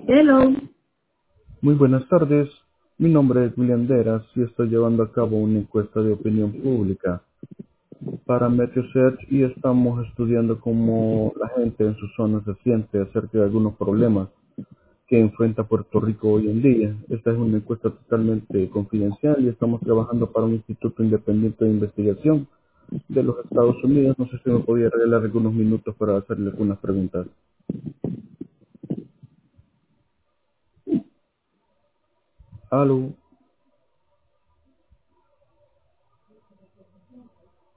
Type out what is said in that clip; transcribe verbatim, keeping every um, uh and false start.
Hello. Muy buenas tardes, mi nombre es William Deras y estoy llevando a cabo una encuesta de opinión pública para MeteoSearch y estamos estudiando cómo la gente en su zona se siente acerca de algunos problemas que enfrenta Puerto Rico hoy en día. Esta es una encuesta totalmente confidencial y estamos trabajando para un instituto independiente de investigación de los Estados Unidos. No sé si me podía regalar algunos minutos para hacerle algunas preguntas. Aló,